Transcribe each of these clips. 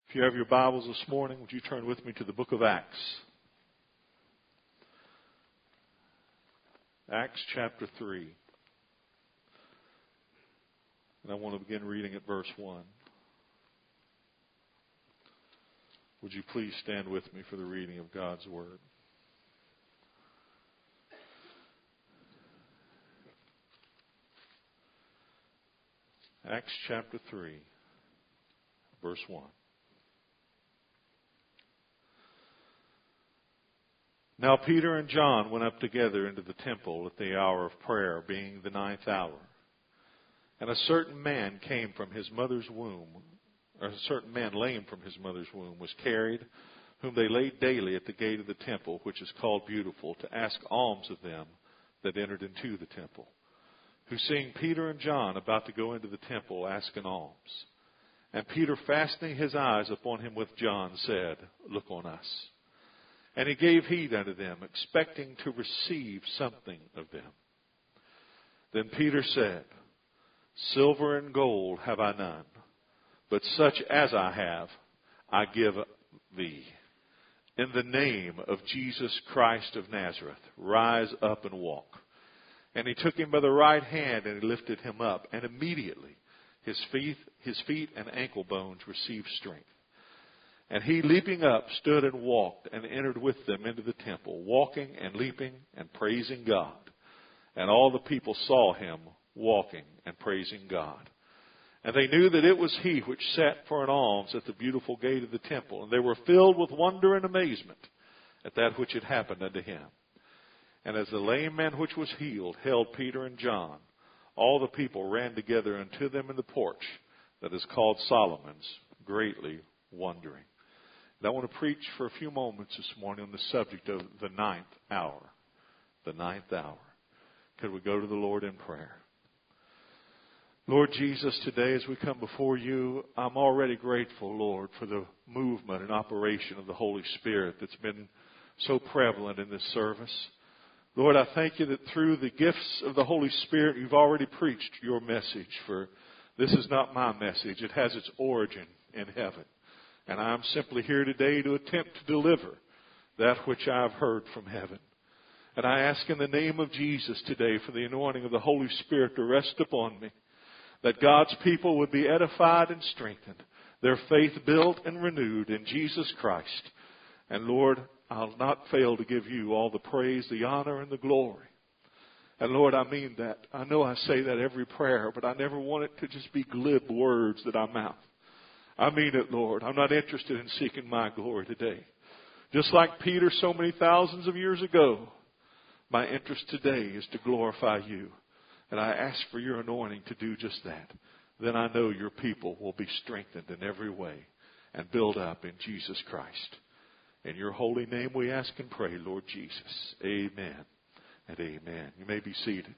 If you have your Bibles this morning, would you turn with me to the book of Acts? Acts chapter 3. And I want to begin reading at verse 1. Would you please stand with me for the reading of God's Word? Acts chapter 3, verse 1. Now Peter and John went up together into the temple at the hour of prayer, being the 9th hour. And a certain man came from his mother's womb, or a certain man lame from his mother's womb was carried, whom they laid daily at the gate of the temple, which is called Beautiful, to ask alms of them that entered into the temple, who seeing Peter and John about to go into the temple, asked an alms. And Peter, fastening his eyes upon him with John, said, Look on us. And he gave heed unto them, expecting to receive something of them. Then Peter said, Silver and gold have I none, but such as I have, I give thee. In the name of Jesus Christ of Nazareth, rise up and walk. And he took him by the right hand, and he lifted him up. And immediately his feet and ankle bones received strength. And he, leaping up, stood and walked and entered with them into the temple, walking and leaping and praising God. And all the people saw him walking and praising God. And they knew that it was he which sat for an alms at the beautiful gate of the temple. And they were filled with wonder and amazement at that which had happened unto him. And as the lame man which was healed held Peter and John, all the people ran together unto them in the porch that is called Solomon's, greatly wondering. And I want to preach for a few moments this morning on the subject of the 9th hour. The 9th hour. Could we go to the Lord in prayer? Lord Jesus, today as we come before you, I'm already grateful, Lord, for the movement and operation of the Holy Spirit that's been so prevalent in this service. Lord, I thank you that through the gifts of the Holy Spirit, you've already preached your message. For this is not my message. It has its origin in heaven. And I'm simply here today to attempt to deliver that which I've heard from heaven. And I ask in the name of Jesus today for the anointing of the Holy Spirit to rest upon me, that God's people would be edified and strengthened, their faith built and renewed in Jesus Christ. And Lord, I'll not fail to give you all the praise, the honor, and the glory. And Lord, I mean that. I know I say that every prayer, but I never want it to just be glib words that I mouth. I mean it, Lord. I'm not interested in seeking my glory today. Just like Peter so many thousands of years ago, my interest today is to glorify you. And I ask for your anointing to do just that. Then I know your people will be strengthened in every way and built up in Jesus Christ. In your holy name we ask and pray, Lord Jesus. Amen and amen. You may be seated.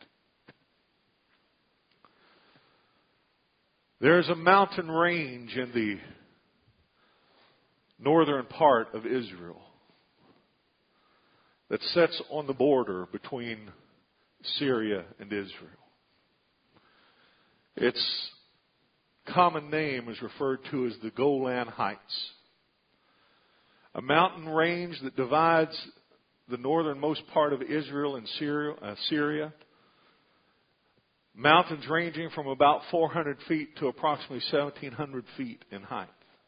There is a mountain range in the northern part of Israel that sits on the border between Syria and Israel. Its common name is referred to as the Golan Heights, a mountain range that divides the northernmost part of Israel and Syria. Mountains ranging from about 400 feet to approximately 1,700 feet in height.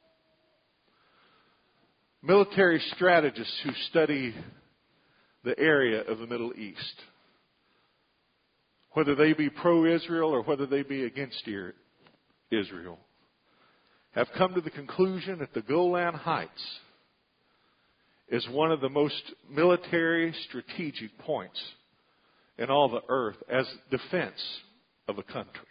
Military strategists who study the area of the Middle East, whether they be pro-Israel or whether they be against Israel, have come to the conclusion that the Golan Heights is one of the most military strategic points in all the earth as defense of a country.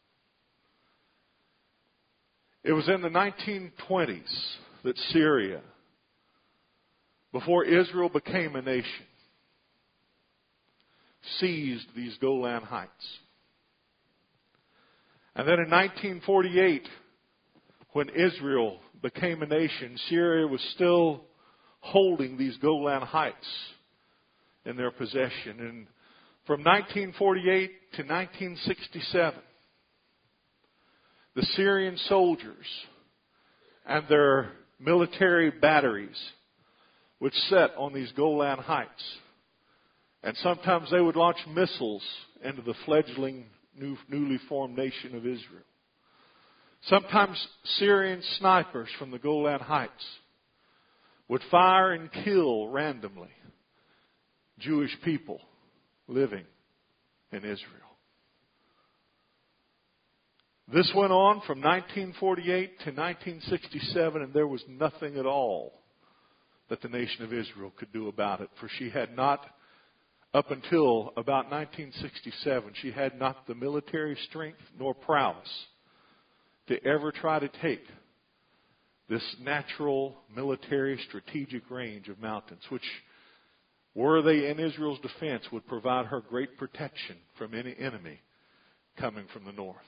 It was in the 1920s that Syria, before Israel became a nation, seized these Golan Heights. And then in 1948, when Israel became a nation, Syria was still holding these Golan Heights in their possession. And from 1948 to 1967, the Syrian soldiers and their military batteries would set on these Golan Heights. And sometimes they would launch missiles into the fledgling, newly formed nation of Israel. Sometimes Syrian snipers from the Golan Heights would fire and kill randomly Jewish people living in Israel. This went on from 1948 to 1967, and there was nothing at all that the nation of Israel could do about it. For she had not, up until about 1967, she had not the military strength nor prowess to ever try to take this natural military strategic range of mountains, which, were they in Israel's defense, would provide her great protection from any enemy coming from the north.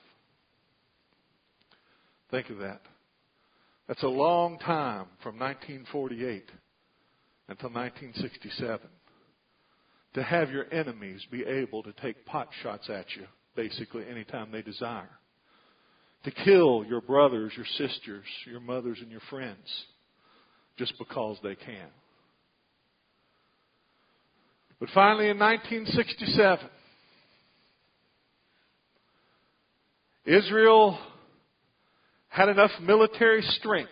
Think of that. That's a long time from 1948 until 1967 to have your enemies be able to take pot shots at you basically anytime they desire. To kill your brothers, your sisters, your mothers, and your friends just because they can. But finally in 1967, Israel had enough military strength.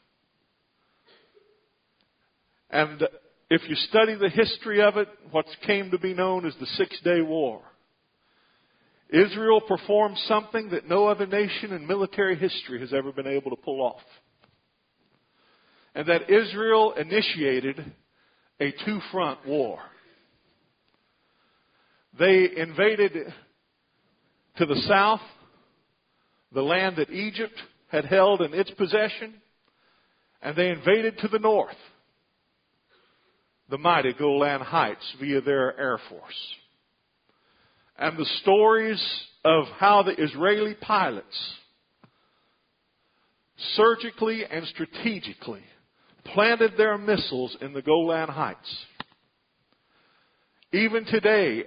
And if you study the history of it, what came to be known as the 6-Day War, Israel performed something that no other nation in military history has ever been able to pull off. And that Israel initiated a two-front war. They invaded to the south the land that Egypt had held in its possession, and they invaded to the north the mighty Golan Heights via their air force. And the stories of how the Israeli pilots surgically and strategically planted their missiles in the Golan Heights. Even today,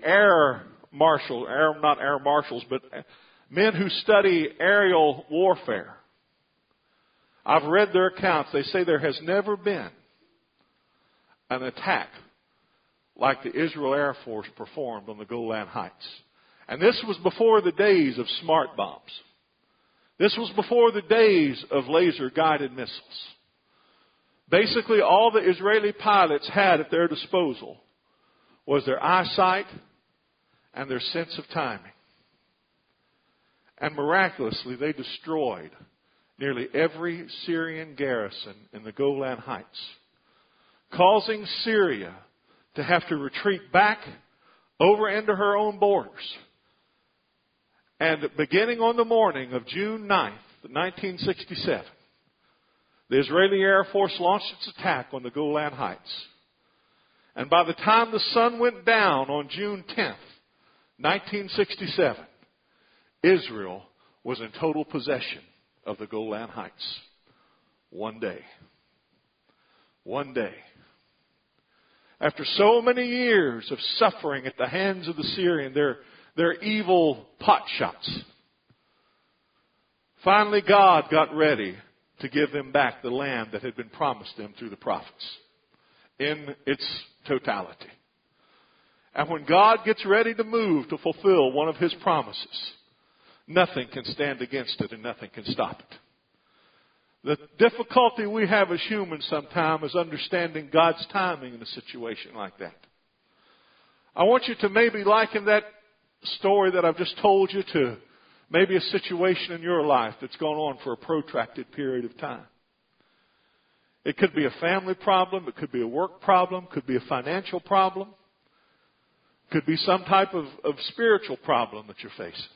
men who study aerial warfare, I've read their accounts. They say there has never been an attack like the Israel Air Force performed on the Golan Heights. And this was before the days of smart bombs. This was before the days of laser-guided missiles. Basically, all the Israeli pilots had at their disposal was their eyesight and their sense of timing. And miraculously, they destroyed nearly every Syrian garrison in the Golan Heights, causing Syria to have to retreat back over into her own borders. And beginning on the morning of June 9th, 1967, the Israeli Air Force launched its attack on the Golan Heights. And by the time the sun went down on June 10th, 1967, Israel was in total possession of the Golan Heights. One day. One day. After so many years of suffering at the hands of the Syrian, their evil pot shots, finally God got ready to give them back the land that had been promised them through the prophets in its totality. And when God gets ready to move to fulfill one of His promises, nothing can stand against it and nothing can stop it. The difficulty we have as humans sometimes is understanding God's timing in a situation like that. I want you to maybe liken that story that I've just told you to maybe a situation in your life that's gone on for a protracted period of time. It could be a family problem. It could be a work problem. It could be a financial problem. It could be some type of spiritual problem that you're facing.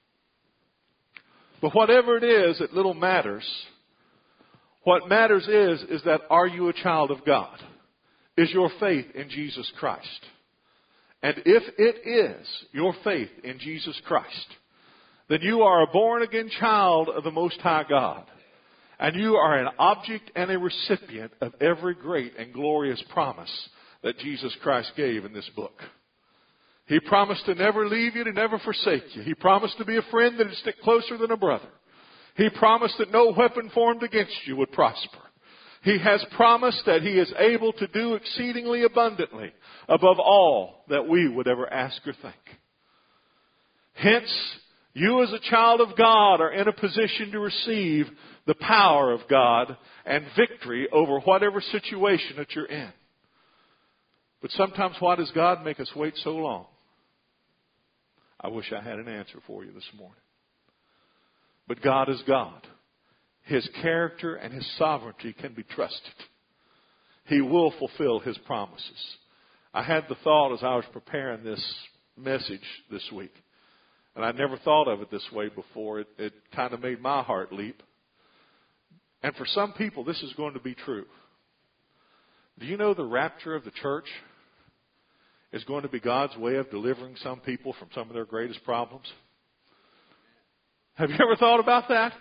But whatever it is, it little matters. What matters is that are you a child of God? Is your faith in Jesus Christ? And if it is your faith in Jesus Christ, then you are a born-again child of the Most High God. And you are an object and a recipient of every great and glorious promise that Jesus Christ gave in this book. He promised to never leave you, to never forsake you. He promised to be a friend that would stick closer than a brother. He promised that no weapon formed against you would prosper. He has promised that He is able to do exceedingly abundantly above all that we would ever ask or think. Hence, you as a child of God are in a position to receive the power of God and victory over whatever situation that you're in. But sometimes why does God make us wait so long? I wish I had an answer for you this morning. But God is God. His character and His sovereignty can be trusted. He will fulfill His promises. I had the thought as I was preparing this message this week, and I never thought of it this way before. It kind of made my heart leap. And for some people, this is going to be true. Do you know the rapture of the church is going to be God's way of delivering some people from some of their greatest problems? Have you ever thought about that?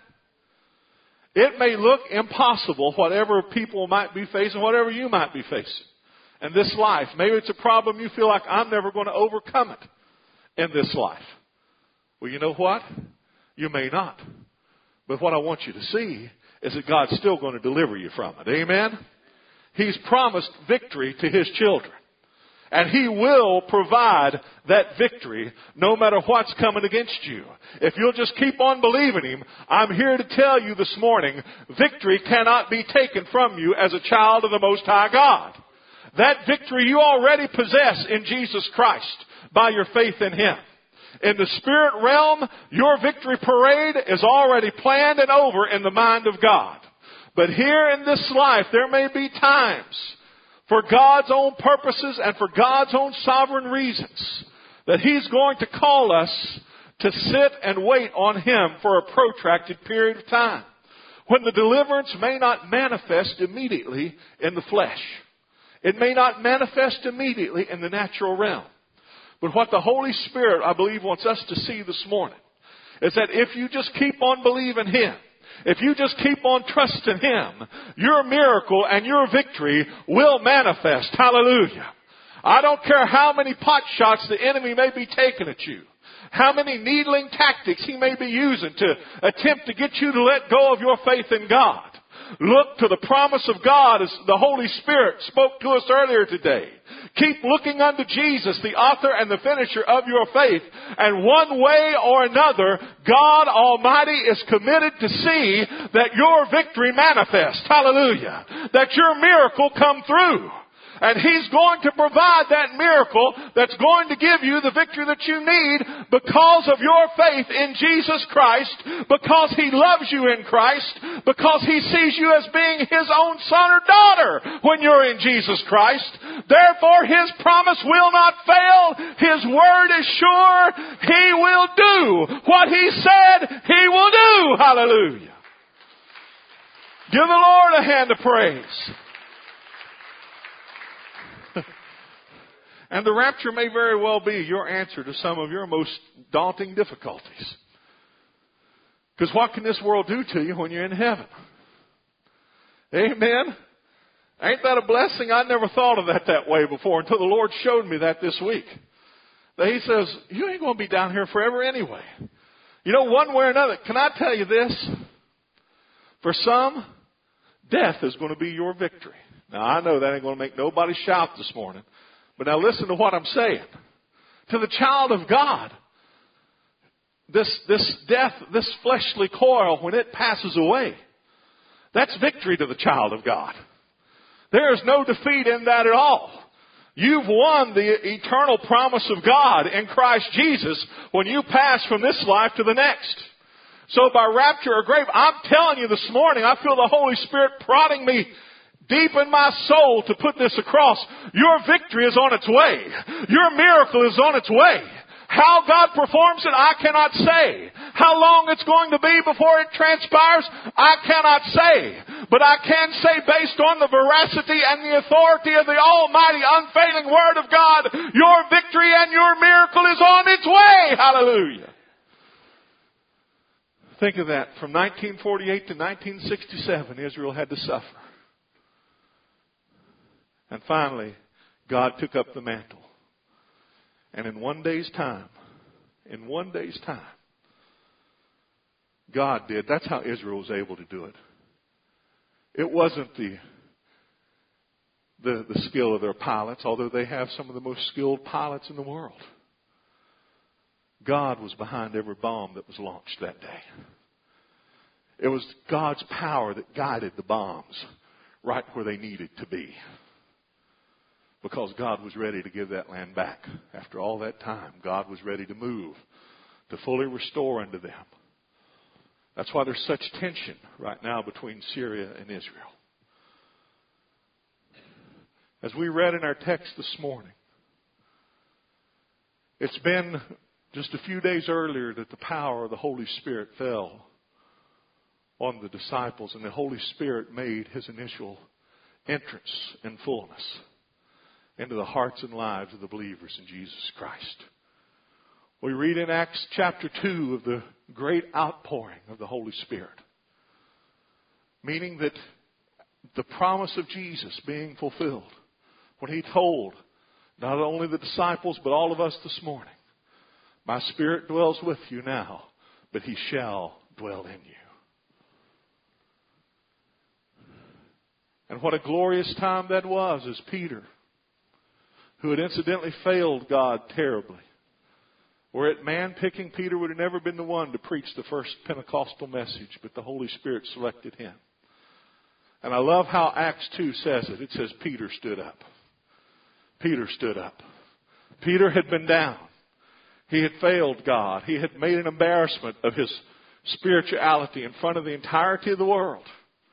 It may look impossible, whatever people might be facing, whatever you might be facing in this life. Maybe it's a problem you feel like I'm never going to overcome it in this life. Well, you know what? You may not. But what I want you to see is that God's still going to deliver you from it. Amen? He's promised victory to His children. And He will provide that victory no matter what's coming against you. If you'll just keep on believing Him, I'm here to tell you this morning, victory cannot be taken from you as a child of the Most High God. That victory you already possess in Jesus Christ by your faith in Him. In the spirit realm, your victory parade is already planned and over in the mind of God. But here in this life, there may be times for God's own purposes and for God's own sovereign reasons that He's going to call us to sit and wait on Him for a protracted period of time, when the deliverance may not manifest immediately in the flesh. It may not manifest immediately in the natural realm. But what the Holy Spirit, I believe, wants us to see this morning is that if you just keep on believing Him, if you just keep on trusting Him, your miracle and your victory will manifest. Hallelujah. I don't care how many pot shots the enemy may be taking at you, how many needling tactics he may be using to attempt to get you to let go of your faith in God. Look to the promise of God as the Holy Spirit spoke to us earlier today. Keep looking unto Jesus, the author and the finisher of your faith. And one way or another, God Almighty is committed to see that your victory manifests. Hallelujah. That your miracle come through. And He's going to provide that miracle that's going to give you the victory that you need because of your faith in Jesus Christ, because He loves you in Christ, because He sees you as being His own son or daughter when you're in Jesus Christ. Therefore, His promise will not fail. His word is sure. He will do what He said He will do. Hallelujah. Give the Lord a hand of praise. And the rapture may very well be your answer to some of your most daunting difficulties. Because what can this world do to you when you're in heaven? Amen? Ain't that a blessing? I never thought of that way before until the Lord showed me that this week. That He says, you ain't going to be down here forever anyway. You know, one way or another, can I tell you this? For some, death is going to be your victory. Now, I know that ain't going to make nobody shout this morning. But now listen to what I'm saying. To the child of God, this death, this fleshly coil, when it passes away, that's victory to the child of God. There is no defeat in that at all. You've won the eternal promise of God in Christ Jesus when you pass from this life to the next. So by rapture or grave, I'm telling you this morning, I feel the Holy Spirit prodding me deep in my soul to put this across. Your victory is on its way. Your miracle is on its way. How God performs it, I cannot say. How long it's going to be before it transpires, I cannot say. But I can say, based on the veracity and the authority of the almighty, unfailing Word of God, your victory and your miracle is on its way. Hallelujah. Think of that. From 1948 to 1967, Israel had to suffer. And finally, God took up the mantle. And in one day's time, God did. That's how Israel was able to do it. It wasn't the the skill of their pilots, although they have some of the most skilled pilots in the world. God was behind every bomb that was launched that day. It was God's power that guided the bombs right where they needed to be. Because God was ready to give that land back. After all that time, God was ready to move, to fully restore unto them. That's why there's such tension right now between Syria and Israel. As we read in our text this morning, it's been just a few days earlier that the power of the Holy Spirit fell on the disciples, and the Holy Spirit made His initial entrance in fullness into the hearts and lives of the believers in Jesus Christ. We read in Acts chapter 2 of the great outpouring of the Holy Spirit, meaning that the promise of Jesus being fulfilled when He told not only the disciples but all of us this morning, my Spirit dwells with you now, but He shall dwell in you. And what a glorious time that was as Peter, who had incidentally failed God terribly. Were it man-picking, Peter would have never been the one to preach the first Pentecostal message, but the Holy Spirit selected him. And I love how Acts 2 says it. It says Peter stood up. Peter stood up. Peter had been down. He had failed God. He had made an embarrassment of his spirituality in front of the entirety of the world.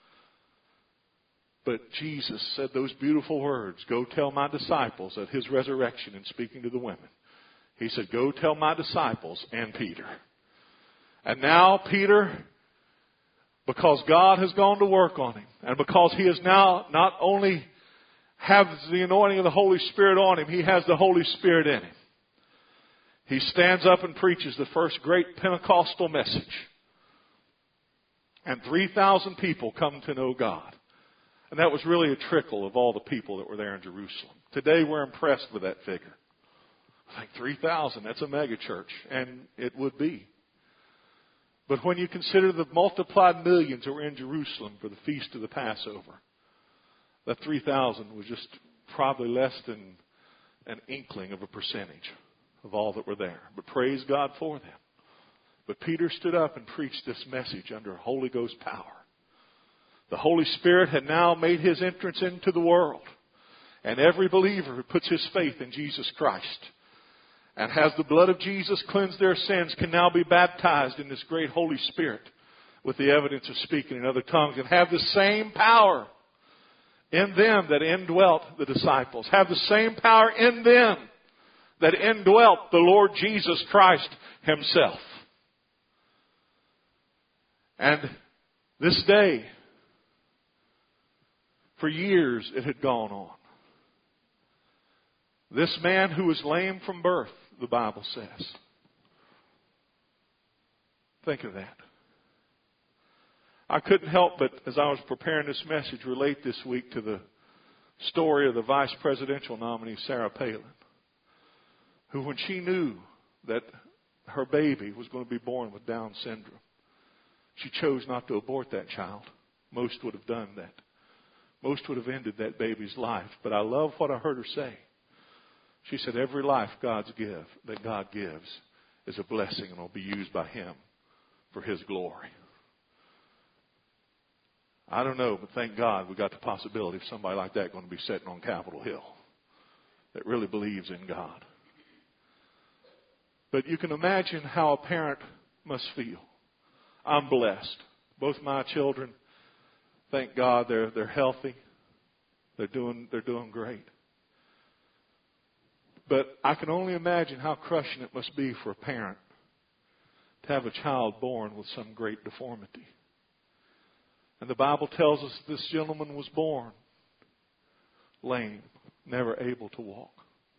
But Jesus said those beautiful words, go tell my disciples at His resurrection and speaking to the women. He said, go tell my disciples and Peter. And now Peter, because God has gone to work on him, and because he is now not only has the anointing of the Holy Spirit on him, he has the Holy Spirit in him. He stands up and preaches the first great Pentecostal message. And 3,000 people come to know God. And that was really a trickle of all the people that were there in Jerusalem. Today we're impressed with that figure. I think 3,000, that's a mega church. And it would be. But when you consider the multiplied millions that were in Jerusalem for the feast of the Passover, that 3,000 was just probably less than an inkling of a percentage of all that were there. But praise God for them. But Peter stood up and preached this message under Holy Ghost power. The Holy Spirit had now made His entrance into the world. And every believer who puts his faith in Jesus Christ and has the blood of Jesus cleanse their sins can now be baptized in this great Holy Spirit with the evidence of speaking in other tongues and have the same power in them that indwelt the disciples. Have the same power in them that indwelt the Lord Jesus Christ Himself. And this day, for years it had gone on. This man who was lame from birth, the Bible says. Think of that. I couldn't help but, as I was preparing this message, relate this week to the story of the vice presidential nominee, Sarah Palin, who, when she knew that her baby was going to be born with Down syndrome, she chose not to abort that child. Most would have done that. Most would have ended that baby's life. But I love what I heard her say. She said, every life that God gives is a blessing and will be used by Him for His glory. I don't know, but thank God we got the possibility of somebody like that going to be sitting on Capitol Hill that really believes in God. But you can imagine how a parent must feel. I'm blessed. Both my children, thank God, they're healthy. They're doing great. But I can only imagine how crushing it must be for a parent to have a child born with some great deformity. And the Bible tells us this gentleman was born lame, never able to walk.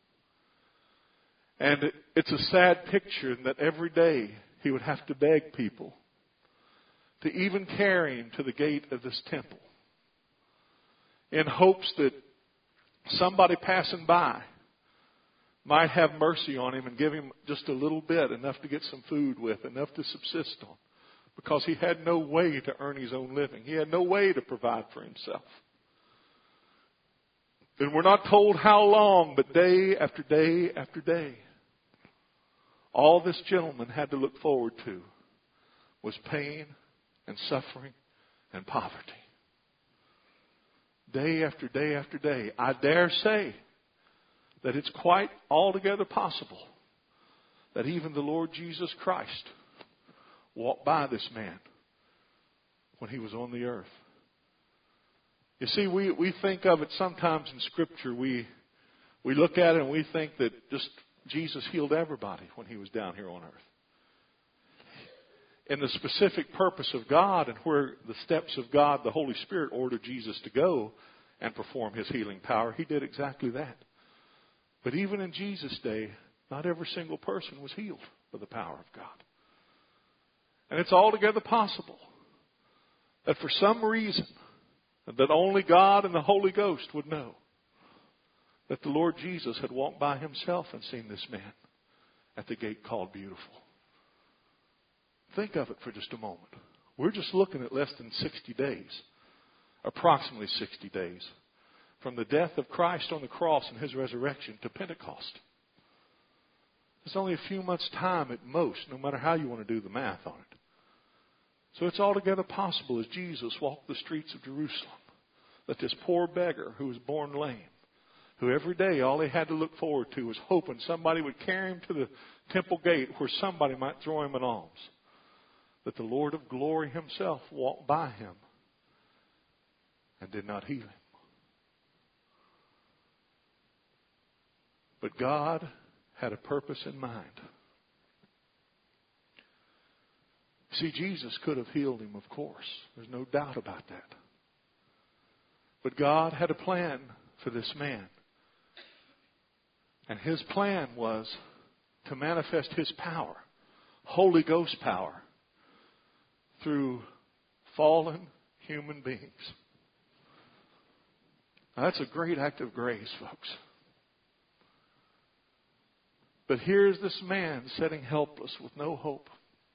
And it's a sad picture in that every day he would have to beg people to even carry him to the gate of this temple in hopes that somebody passing by might have mercy on him and give him just a little bit, enough to get some food with, enough to subsist on. Because he had no way to earn his own living. He had no way to provide for himself. And we're not told how long, but day after day after day, all this gentleman had to look forward to was pain and suffering and poverty. Day after day after day. I dare say that it's quite altogether possible that even the Lord Jesus Christ walked by this man when he was on the earth. You see, we think of it sometimes in Scripture. We look at it and we think that just Jesus healed everybody when he was down here on earth. In the specific purpose of God and where the steps of God, the Holy Spirit, ordered Jesus to go and perform his healing power, he did exactly that. But even in Jesus' day, not every single person was healed by the power of God. And it's altogether possible that for some reason that only God and the Holy Ghost would know, that the Lord Jesus had walked by himself and seen this man at the gate called Beautiful. Think of it for just a moment. We're just looking at less than 60 days, approximately 60 days, from the death of Christ on the cross and his resurrection to Pentecost. It's only a few months' time at most, no matter how you want to do the math on it. So it's altogether possible as Jesus walked the streets of Jerusalem that this poor beggar who was born lame, who every day all he had to look forward to was hoping somebody would carry him to the temple gate where somebody might throw him an alms, that the Lord of glory himself walked by him and did not heal him. But God had a purpose in mind. See, Jesus could have healed him, of course. There's no doubt about that. But God had a plan for this man. And his plan was to manifest his power, Holy Ghost power, through fallen human beings. Now, that's a great act of grace, folks. But here's this man sitting helpless with no hope.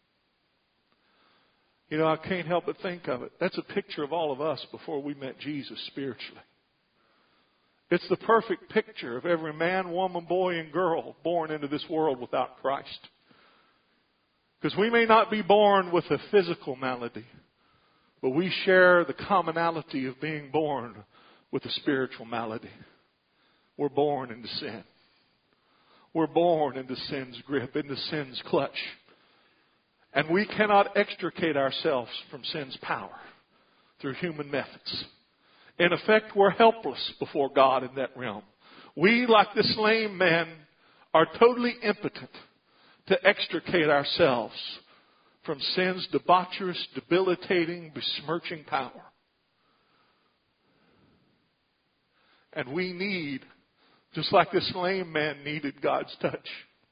You know, I can't help but think of it. That's a picture of all of us before we met Jesus spiritually. It's the perfect picture of every man, woman, boy, and girl born into this world without Christ. Because we may not be born with a physical malady, but we share the commonality of being born with a spiritual malady. We're born into sin. We're born into sin's grip, into sin's clutch. And we cannot extricate ourselves from sin's power through human methods. In effect, we're helpless before God in that realm. We, like this lame man, are totally impotent to extricate ourselves from sin's debaucherous, debilitating, besmirching power. And we need, just like this lame man needed God's touch.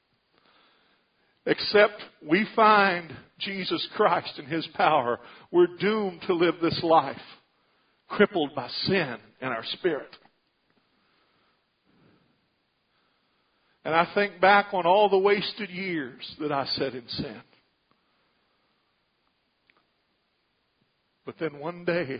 Except we find Jesus Christ and his power, we're doomed to live this life crippled by sin in our spirit. And I think back on all the wasted years that I sat in sin. But then one day,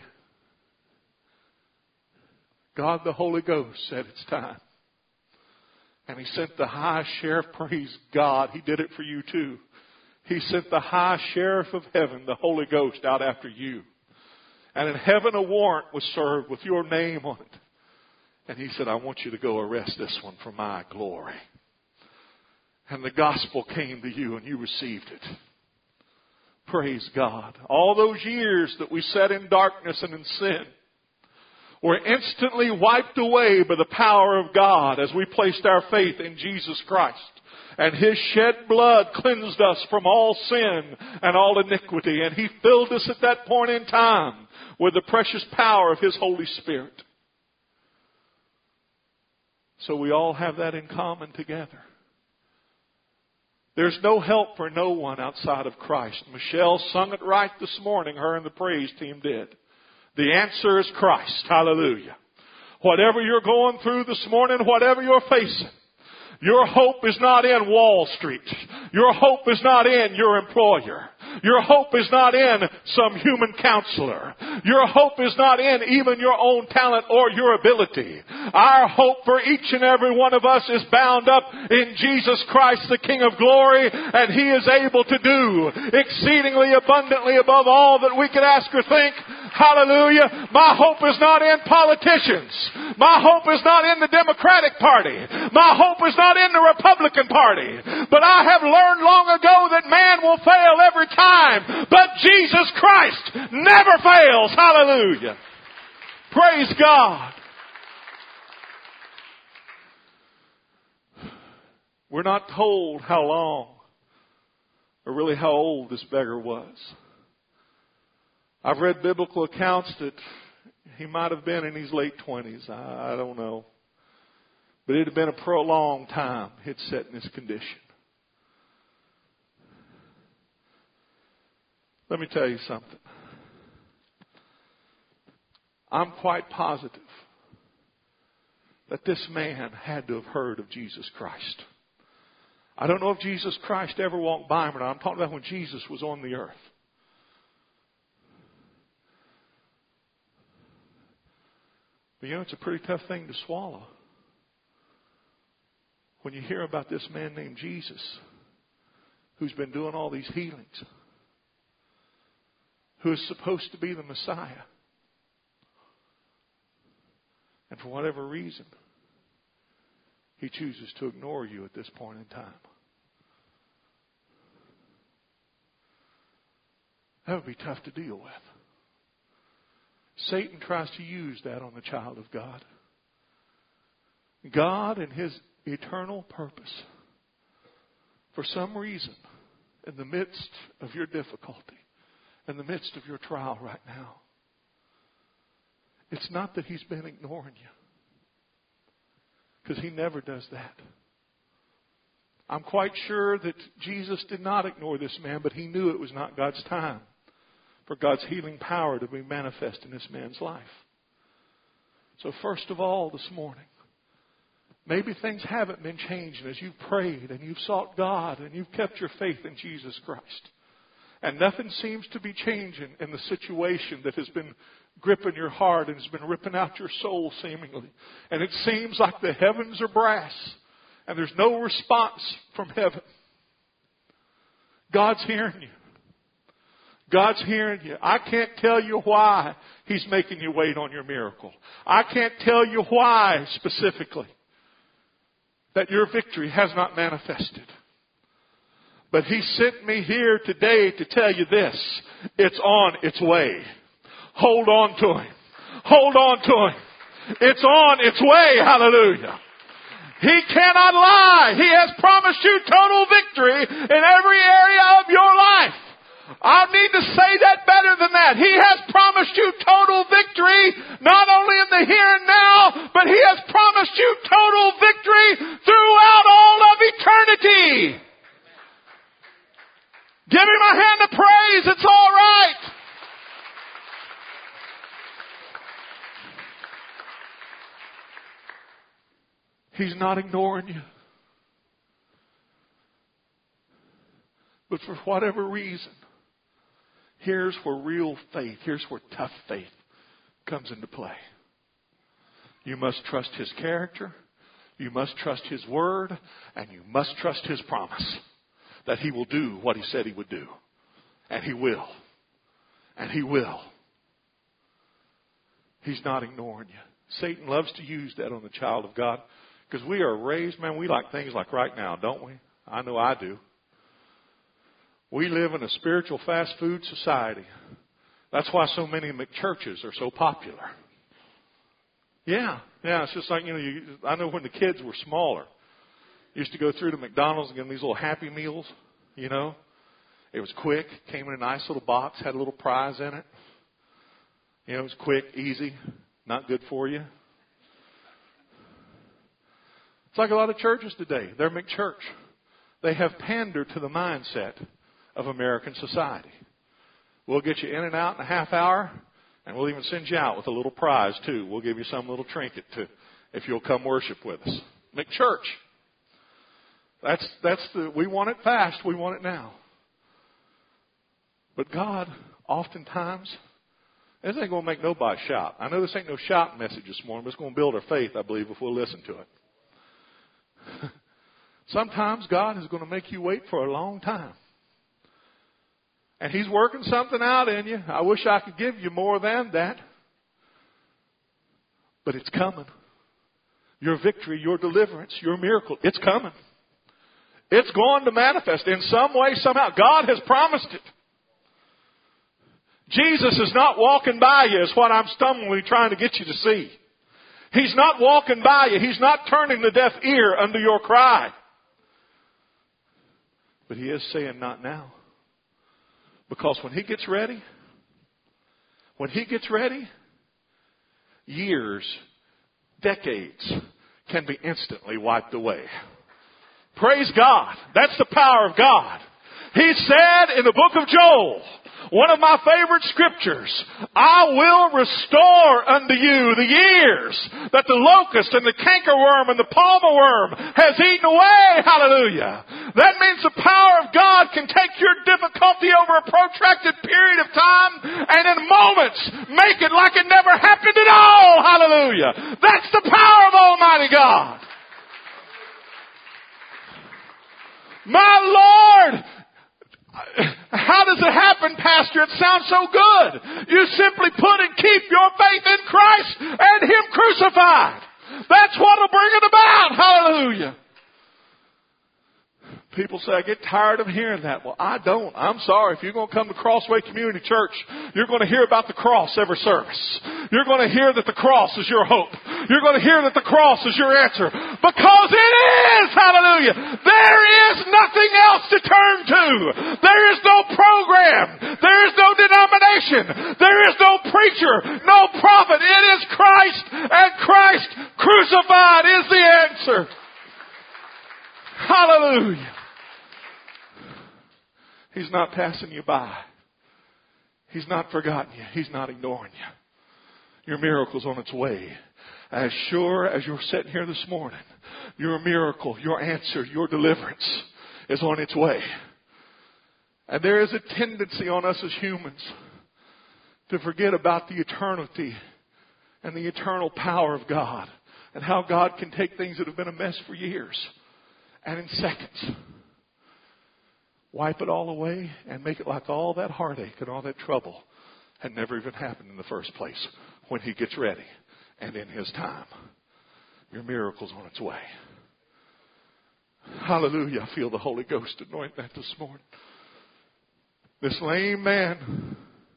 God the Holy Ghost said it's time. And he sent the high sheriff, praise God, he did it for you too. He sent the high sheriff of heaven, the Holy Ghost, out after you. And in heaven a warrant was served with your name on it. And he said, I want you to go arrest this one for my glory. And the gospel came to you and you received it. Praise God. All those years that we sat in darkness and in sin were instantly wiped away by the power of God as we placed our faith in Jesus Christ. And his shed blood cleansed us from all sin and all iniquity. And he filled us at that point in time with the precious power of his Holy Spirit. So we all have that in common together. There's no help for no one outside of Christ. Michelle sung it right this morning, her and the praise team did. The answer is Christ. Hallelujah. Whatever you're going through this morning, whatever you're facing, your hope is not in Wall Street. Your hope is not in your employer. Your hope is not in some human counselor. Your hope is not in even your own talent or your ability. Our hope for each and every one of us is bound up in Jesus Christ, the King of glory, and He is able to do exceedingly abundantly above all that we could ask or think. Hallelujah. My hope is not in politicians. My hope is not in the Democratic Party. My hope is not in the Republican Party. But I have learned long ago that man will fail every time. But Jesus Christ never fails. Hallelujah. Praise God. We're not told how long or really how old this beggar was. I've read biblical accounts that he might have been in his late 20s. I don't know. But it had been a prolonged time he'd sat in this condition. Let me tell you something. I'm quite positive that this man had to have heard of Jesus Christ. I don't know if Jesus Christ ever walked by him or not. I'm talking about when Jesus was on the earth. But you know, it's a pretty tough thing to swallow when you hear about this man named Jesus who's been doing all these healings, who is supposed to be the Messiah. And for whatever reason, he chooses to ignore you at this point in time. That would be tough to deal with. Satan tries to use that on the child of God. God, in His eternal purpose, for some reason, in the midst of your difficulty, in the midst of your trial right now, it's not that He's been ignoring you, because He never does that. I'm quite sure that Jesus did not ignore this man, but He knew it was not God's time for God's healing power to be manifest in this man's life. So first of all this morning, maybe things haven't been changing as you've prayed and you've sought God and you've kept your faith in Jesus Christ. And nothing seems to be changing in the situation that has been gripping your heart and has been ripping out your soul seemingly. And it seems like the heavens are brass and there's no response from heaven. God's hearing you. God's hearing you. I can't tell you why He's making you wait on your miracle. I can't tell you why specifically that your victory has not manifested. But He sent me here today to tell you this. It's on its way. Hold on to Him. Hold on to Him. It's on its way. Hallelujah. He cannot lie. He has promised you total victory in every area of your life. I need to say that better than that. He has promised you total victory, not only in the here and now, but He has promised you total victory throughout all of eternity. Give Him a hand of praise. It's all right. He's not ignoring you. But for whatever reason, here's where real faith, here's where tough faith comes into play. You must trust His character. You must trust His word. And you must trust His promise that He will do what He said He would do. And He will. And He will. He's not ignoring you. Satan loves to use that on the child of God. Because we are raised, man, we like things like right now, don't we? I know I do. We live in a spiritual fast food society. That's why so many McChurches are so popular. Yeah, it's just like, I know when the kids were smaller, used to go through to McDonald's and get them these little Happy Meals, It was quick, came in a nice little box, had a little prize in it. It was quick, easy, not good for you. It's like a lot of churches today. They're McChurch. They have pandered to the mindset of American society. We'll get you in and out in a half hour, and we'll even send you out with a little prize too. We'll give you some little trinket if you'll come worship with us. McChurch. We want it fast. We want it now. But God, oftentimes, this ain't going to make nobody shout. I know this ain't no shouting message this morning, but it's going to build our faith, I believe, if we'll listen to it. Sometimes God is going to make you wait for a long time. And He's working something out in you. I wish I could give you more than that. But it's coming. Your victory, your deliverance, your miracle, it's coming. It's going to manifest in some way, somehow. God has promised it. Jesus is not walking by you, is what I'm stumbling trying to get you to see. He's not walking by you. He's not turning the deaf ear unto your cry. But He is saying, not now. Because when He gets ready, years, decades can be instantly wiped away. Praise God. That's the power of God. He said in the book of Joel, one of my favorite scriptures, I will restore unto you the years that the locust and the cankerworm and the palmer worm has eaten away. Hallelujah. That means the power of God can take your difficulty over a protracted period of time and in moments make it like it never happened at all. Hallelujah. That's the power of Almighty God. My Lord! How does it happen, Pastor? It sounds so good. You simply put and keep your faith in Christ and Him crucified. That's what will bring it about. Hallelujah. People say, I get tired of hearing that. Well, I don't. I'm sorry. If you're going to come to Crossway Community Church, you're going to hear about the cross every service. You're going to hear that the cross is your hope. You're going to hear that the cross is your answer. Because it is! Hallelujah! There is nothing else to turn to. There is no program. There is no denomination. There is no preacher. No prophet. It is Christ, and Christ crucified is the answer. Hallelujah. He's not passing you by. He's not forgotten you. He's not ignoring you. Your miracle's on its way. As sure as you're sitting here this morning, your miracle, your answer, your deliverance is on its way. And there is a tendency on us as humans to forget about the eternity and the eternal power of God and how God can take things that have been a mess for years and in seconds wipe it all away and make it like all that heartache and all that trouble had never even happened in the first place when He gets ready and in His time. Your miracle's on its way. Hallelujah. I feel the Holy Ghost anoint that this morning. This lame man,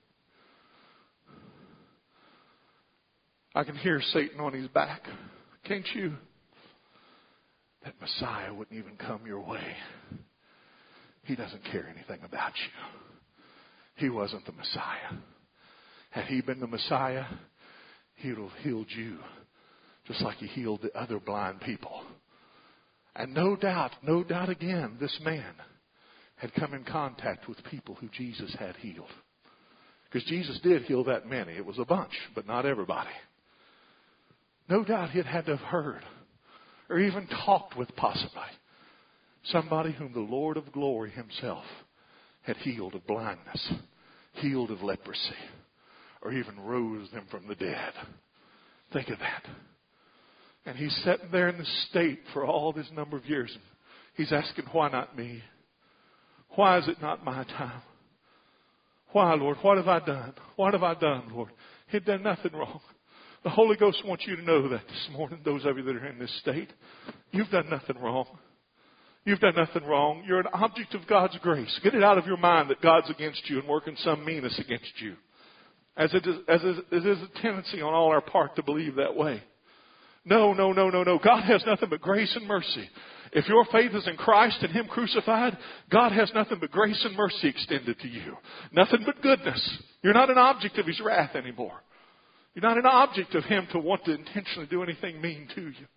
I can hear Satan on his back. Can't you? That Messiah wouldn't even come your way. He doesn't care anything about you. He wasn't the Messiah. Had He been the Messiah, He would have healed you just like He healed the other blind people. And no doubt again, this man had come in contact with people who Jesus had healed. Because Jesus did heal that many. It was a bunch, but not everybody. No doubt he had to have heard or even talked with possibly somebody whom the Lord of glory Himself had healed of blindness, healed of leprosy, or even rose them from the dead. Think of that. And he's sitting there in this state for all this number of years. And he's asking, why not me? Why is it not my time? Why, Lord? What have I done? What have I done, Lord? He'd done nothing wrong. The Holy Ghost wants you to know that this morning, those of you that are in this state. You've done nothing wrong. You've done nothing wrong. You're an object of God's grace. Get it out of your mind that God's against you and working some meanness against you. As it is a tendency on all our part to believe that way. No. God has nothing but grace and mercy. If your faith is in Christ and Him crucified, God has nothing but grace and mercy extended to you. Nothing but goodness. You're not an object of His wrath anymore. You're not an object of Him to want to intentionally do anything mean to you.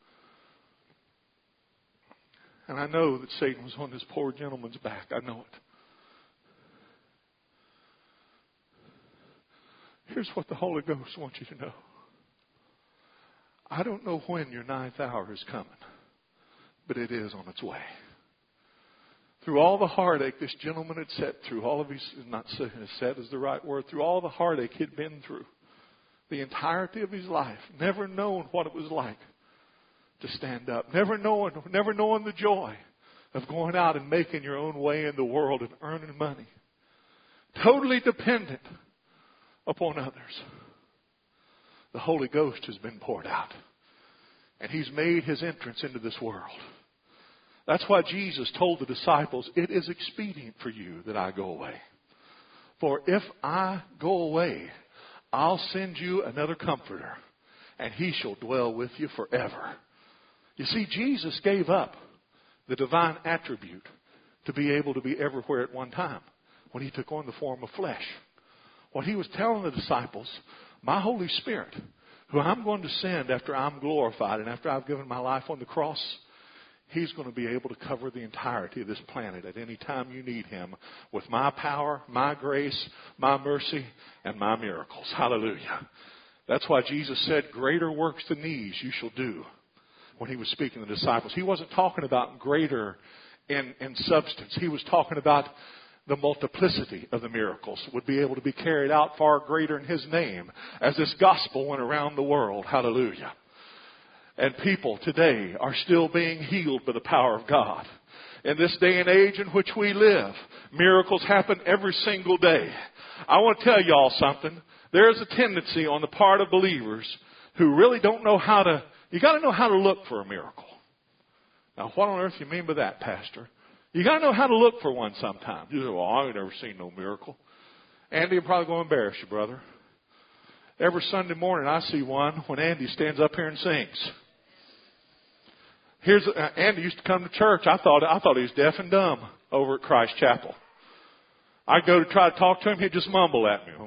And I know that Satan was on this poor gentleman's back. I know it. Here's what the Holy Ghost wants you to know. I don't know when your ninth hour is coming, but it is on its way. through all the heartache this gentleman had sat through, all of his, not set is the right word, through all the heartache he'd been through, the entirety of his life, never known what it was like to stand up, never knowing the joy of going out and making your own way in the world and earning money, totally dependent upon others. The Holy Ghost has been poured out, and He's made His entrance into this world. That's why Jesus told the disciples, it is expedient for you that I go away. For if I go away, I'll send you another comforter, and He shall dwell with you forever. You see, Jesus gave up the divine attribute to be able to be everywhere at one time when He took on the form of flesh. What He was telling the disciples, my Holy Spirit, who I'm going to send after I'm glorified and after I've given my life on the cross, He's going to be able to cover the entirety of this planet at any time you need Him with my power, my grace, my mercy, and my miracles. Hallelujah. That's why Jesus said, greater works than these you shall do, when He was speaking to the disciples. He wasn't talking about greater in substance. He was talking about the multiplicity of the miracles would be able to be carried out far greater in His name as this gospel went around the world. Hallelujah. And people today are still being healed by the power of God. In this day and age in which we live, miracles happen every single day. I want to tell y'all something. There's a tendency on the part of believers who really don't know how to, you got to know how to look for a miracle. Now, what on earth do you mean by that, Pastor? You got to know how to look for one sometimes. You say, well, I've never seen no miracle. Andy, I'm probably going to embarrass you, brother. Every Sunday morning I see one when Andy stands up here and sings. Andy used to come to church. I thought he was deaf and dumb over at Christ Chapel. I'd go to try to talk to him. He'd just mumble at me.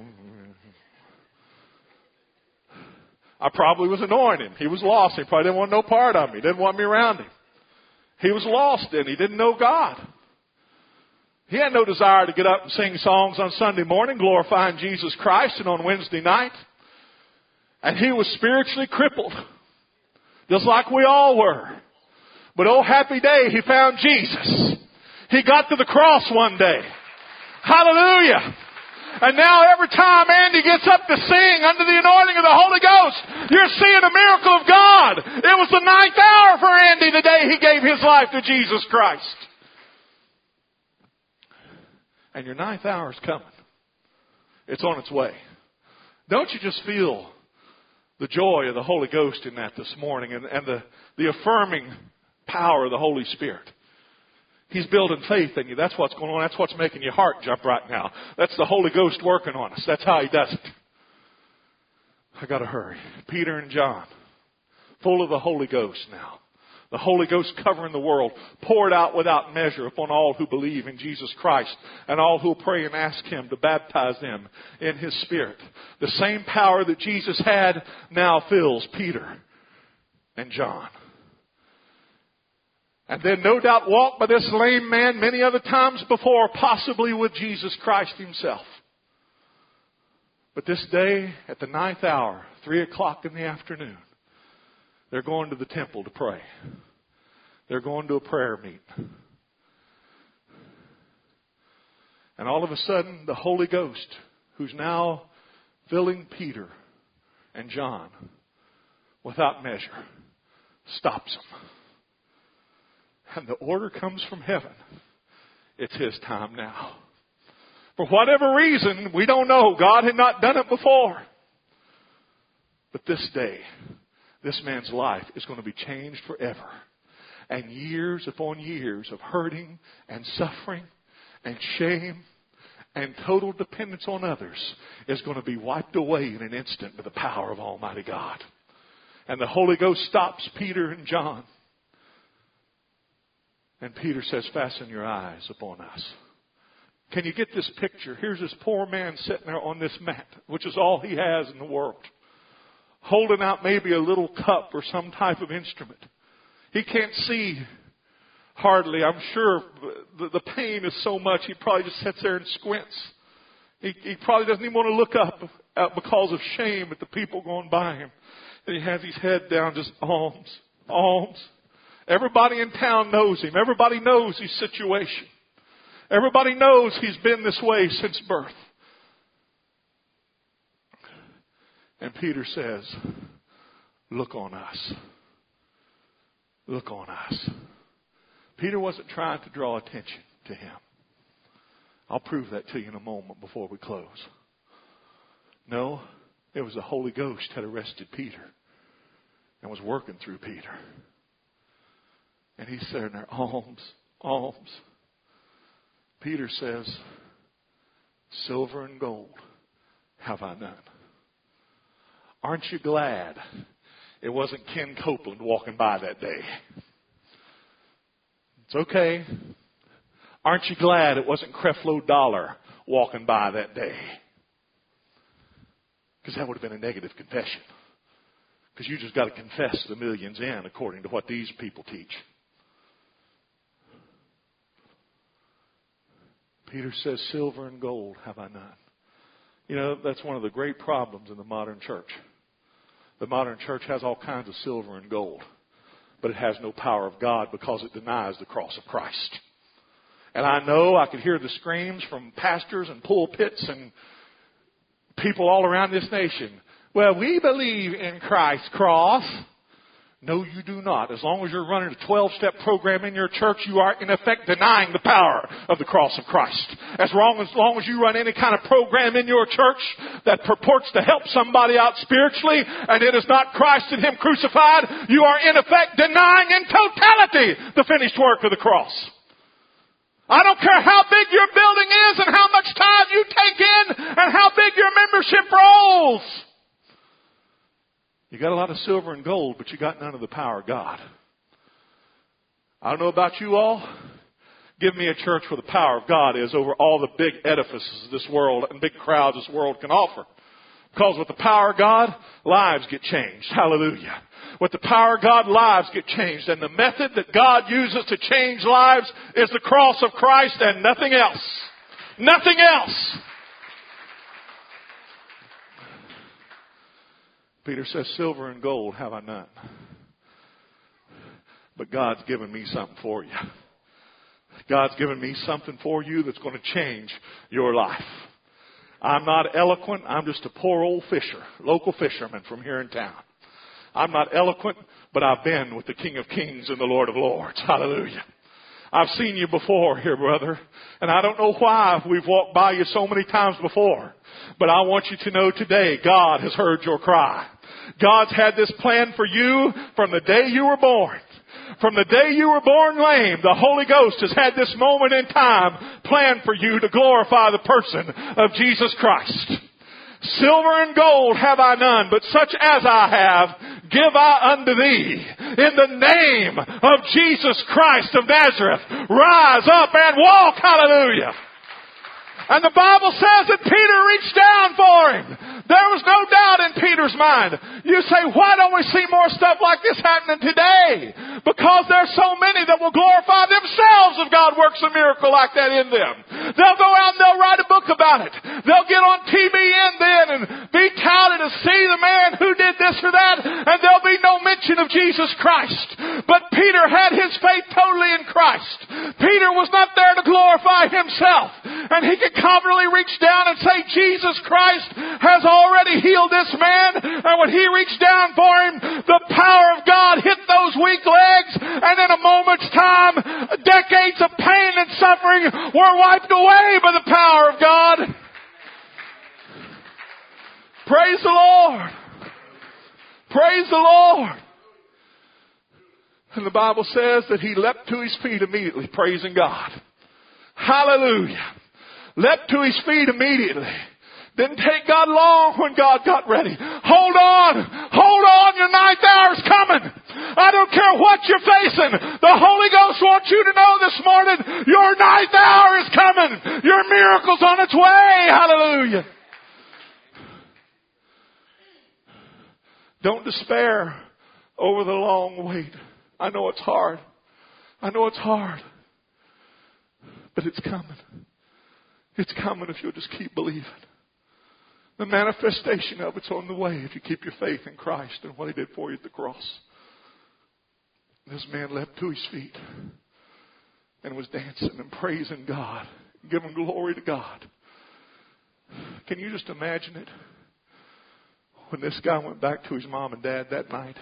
I probably was annoying him. He was lost. He probably didn't want no part of me. He didn't want me around him. He was lost and he didn't know God. He had no desire to get up and sing songs on Sunday morning glorifying Jesus Christ and on Wednesday night. And he was spiritually crippled, just like we all were. But oh, happy day, he found Jesus. He got to the cross one day. Hallelujah. And now every time Andy gets up to sing under the anointing of the Holy Ghost, you're seeing a miracle of God. It was the 9th hour for Andy the day he gave his life to Jesus Christ. And your 9th hour is coming. It's on its way. Don't you just feel the joy of the Holy Ghost in that this morning and the affirming power of the Holy Spirit? He's building faith in you. That's what's going on. That's what's making your heart jump right now. That's the Holy Ghost working on us. That's how He does it. I got to hurry. Peter and John, full of the Holy Ghost now. The Holy Ghost covering the world, poured out without measure upon all who believe in Jesus Christ and all who pray and ask Him to baptize them in His Spirit. The same power that Jesus had now fills Peter and John. And then no doubt walked by this lame man many other times before, possibly with Jesus Christ Himself. But this day, at the 9th hour, 3 o'clock in the afternoon, they're going to the temple to pray. They're going to a prayer meeting. And all of a sudden, the Holy Ghost, who's now filling Peter and John without measure, stops them. And the order comes from heaven. It's His time now. For whatever reason, we don't know. God had not done it before. But this day, this man's life is going to be changed forever. And years upon years of hurting and suffering and shame and total dependence on others is going to be wiped away in an instant by the power of Almighty God. And the Holy Ghost stops Peter and John. And Peter says, fasten your eyes upon us. Can you get this picture? Here's this poor man sitting there on this mat, which is all he has in the world, holding out maybe a little cup or some type of instrument. He can't see hardly. I'm sure the pain is so much he probably just sits there and squints. He probably doesn't even want to look up because of shame at the people going by him. And he has his head down, just alms. Everybody in town knows him. Everybody knows his situation. Everybody knows he's been this way since birth. And Peter says, look on us. Look on us. Peter wasn't trying to draw attention to him. I'll prove that to you in a moment before we close. No, it was the Holy Ghost had arrested Peter and was working through Peter. And he's saying there, alms, alms. Peter says, silver and gold have I none. Aren't you glad it wasn't Ken Copeland walking by that day? It's okay. Aren't you glad it wasn't Creflo Dollar walking by that day? Because that would have been a negative confession. Because you just got to confess the millions in according to what these people teach. Peter says, silver and gold have I none. You know, that's one of the great problems in the modern church. The modern church has all kinds of silver and gold, but it has no power of God because it denies the cross of Christ. And I know I could hear the screams from pastors and pulpits and people all around this nation. Well, we believe in Christ's cross. No, you do not. As long as you're running a 12-step program in your church, you are in effect denying the power of the cross of Christ. As long as you run any kind of program in your church that purports to help somebody out spiritually, and it is not Christ and Him crucified, you are in effect denying in totality the finished work of the cross. I don't care how big your building is and how much time you take in and how big your membership rolls. You got a lot of silver and gold, but you got none of the power of God. I don't know about you all. Give me a church where the power of God is over all the big edifices of this world and big crowds this world can offer. Because with the power of God, lives get changed. Hallelujah. With the power of God, lives get changed. And the method that God uses to change lives is the cross of Christ and nothing else. Nothing else. Peter says, silver and gold have I none. But God's given me something for you. God's given me something for you that's going to change your life. I'm not eloquent. I'm just a poor old local fisherman from here in town. I'm not eloquent, but I've been with the King of Kings and the Lord of Lords. Hallelujah. I've seen you before here, brother. And I don't know why we've walked by you so many times before. But I want you to know today, God has heard your cry. God's had this plan for you from the day you were born. From the day you were born lame, the Holy Ghost has had this moment in time planned for you to glorify the person of Jesus Christ. Silver and gold have I none, but such as I have, give I unto thee. In the name of Jesus Christ of Nazareth, rise up and walk. Hallelujah. And the Bible says that Peter reached down for him. There was no doubt in Peter's mind. You say, why don't we see more stuff like this happening today? Because there's so many that will glorify themselves if God works a miracle like that in them. They'll go out and they'll write a book about it. They'll get on TBN then and be touted to see the man who did this or that, and there'll be no mention of Jesus Christ. But Peter had his faith totally in Christ. Peter was not there to glorify himself. And he could confidently reach down and say, Jesus Christ has already healed this man. And when he reached down for him, the power of God hit those weak legs. And in a moment's time, decades of pain and suffering were wiped away by the power of God. Praise the Lord. Praise the Lord. And the Bible says that he leapt to his feet immediately, praising God. Hallelujah. Leapt to his feet immediately. Didn't take God long when God got ready. Hold on, your ninth hour is coming. I don't care what you're facing. The Holy Ghost wants you to know this morning, your ninth hour is coming. Your miracle's on its way. Hallelujah. Don't despair over the long wait. I know it's hard. But it's coming. It's coming if you'll just keep believing. The manifestation of it's on the way if you keep your faith in Christ and what He did for you at the cross. This man leapt to his feet and was dancing and praising God. giving glory to God. Can you just imagine it? When this guy went back to his mom and dad that night,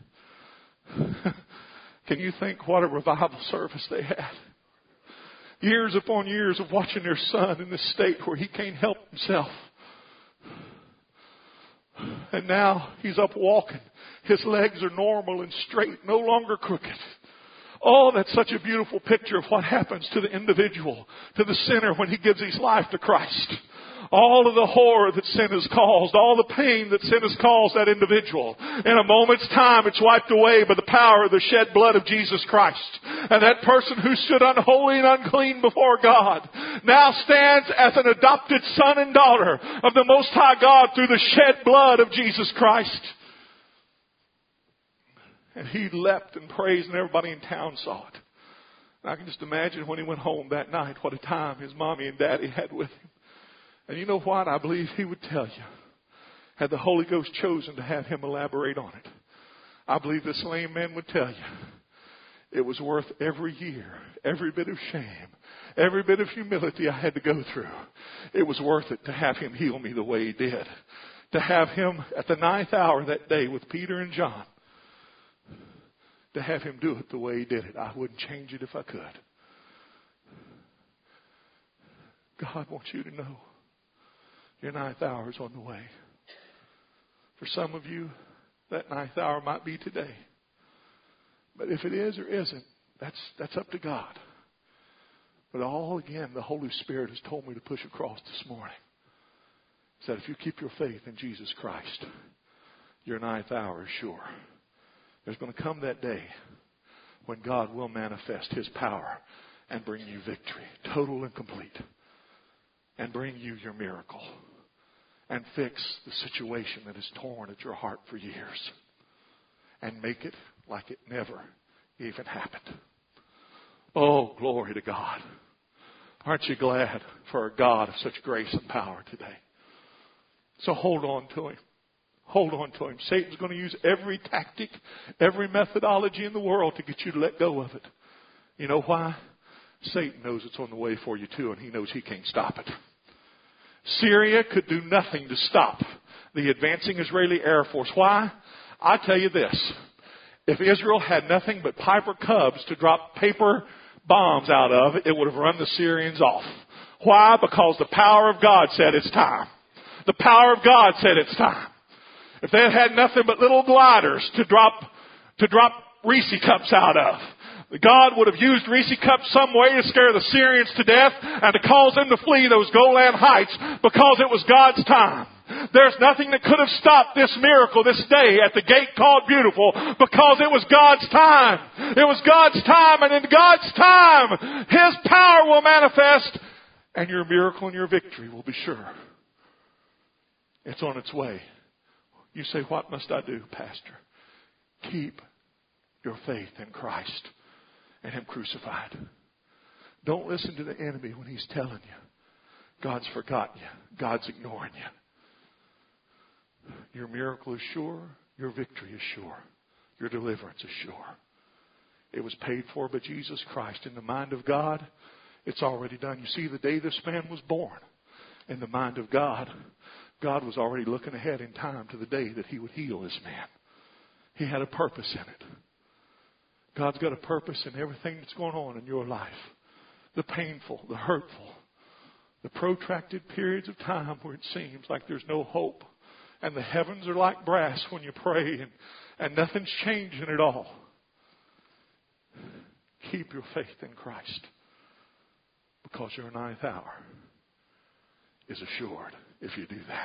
can you think what a revival service they had? Years upon years of watching their son in this state where he can't help himself. And now he's up walking. His legs are normal and straight, no longer crooked. Oh, that's such a beautiful picture of what happens to the individual, to the sinner when he gives his life to Christ. All of the horror that sin has caused, all the pain that sin has caused that individual. In a moment's time, it's wiped away by the power of the shed blood of Jesus Christ. And that person who stood unholy and unclean before God now stands as an adopted son and daughter of the Most High God through the shed blood of Jesus Christ. And he leapt and praised, and everybody in town saw it. And I can just imagine when he went home that night, what a time his mommy and daddy had with him. And you know what? I believe he would tell you, had the Holy Ghost chosen to have him elaborate on it, I believe this lame man would tell you, it was worth every year, every bit of shame, every bit of humility I had to go through. It was worth it to have him heal me the way he did. To have him at the 9th hour that day with Peter and John, to have him do it the way he did it. I wouldn't change it if I could. God wants you to know your 9th hour is on the way. For some of you, that 9th hour might be today. But if it is or isn't, that's up to God. But all again, the Holy Spirit has told me to push across this morning. He said, if you keep your faith in Jesus Christ, your 9th hour is sure. There's going to come that day when God will manifest His power and bring you victory, total and complete, and bring you your miracle and fix the situation that has torn at your heart for years and make it like it never even happened. Oh, glory to God. Aren't you glad for a God of such grace and power today? So hold on to Him. Hold on to Him. Satan's going to use every tactic, every methodology in the world to get you to let go of it. You know why? Satan knows it's on the way for you too, and he knows he can't stop it. Syria could do nothing to stop the advancing Israeli Air Force. Why? I tell you this. If Israel had nothing but Piper Cubs to drop paper bombs out of, it would have run the Syrians off. Why? Because the power of God said it's time. The power of God said it's time. If they had nothing but little gliders to drop Reese cups out of, God would have used Reese cups some way to scare the Syrians to death and to cause them to flee those Golan Heights because it was God's time. There's nothing that could have stopped this miracle this day at the gate called Beautiful because it was God's time. It was God's time, and in God's time, His power will manifest and your miracle and your victory will be sure. It's on its way. You say, what must I do, Pastor? Keep your faith in Christ and Him crucified. Don't listen to the enemy when he's telling you God's forgotten you. God's ignoring you. Your miracle is sure. Your victory is sure. Your deliverance is sure. It was paid for by Jesus Christ. In the mind of God, it's already done. You see, the day this man was born, in the mind of God, God was already looking ahead in time to the day that He would heal this man. He had a purpose in it. God's got a purpose in everything that's going on in your life. The painful, the hurtful, the protracted periods of time where it seems like there's no hope. And the heavens are like brass when you pray and nothing's changing at all. Keep your faith in Christ because your 9th hour is assured if you do that.